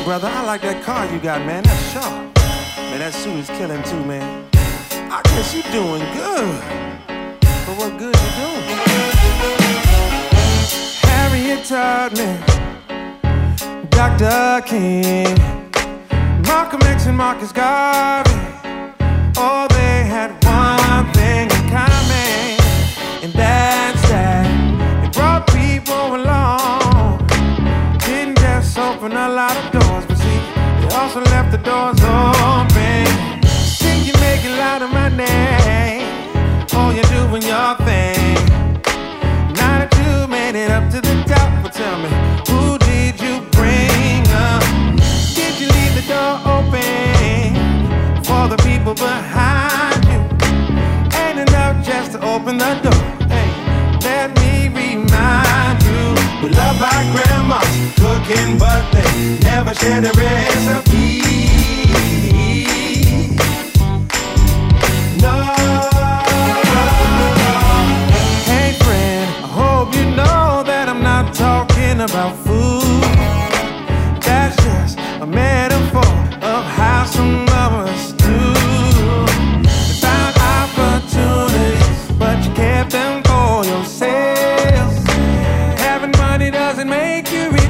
brother, I like that car you got, man. That's sharp. Man, that suit is killing too, man. I guess you doing good. But what good you doing? Harriet Tubman, Dr. King, Malcolm X and Marcus Garvey. Oh, they had one thing in common, and that's that it brought people along. Didn't just open a lot of doors, but see, they also left the doors open. Think you make a lot of money, oh, you're doing your thing. Now that you made it up to the top, but tell me, who did you bring up? Did you leave the door open for the people behind you? Ain't enough just to open the door. Hey, let me remind you, we love our grandmas cooking, but they never share the recipe.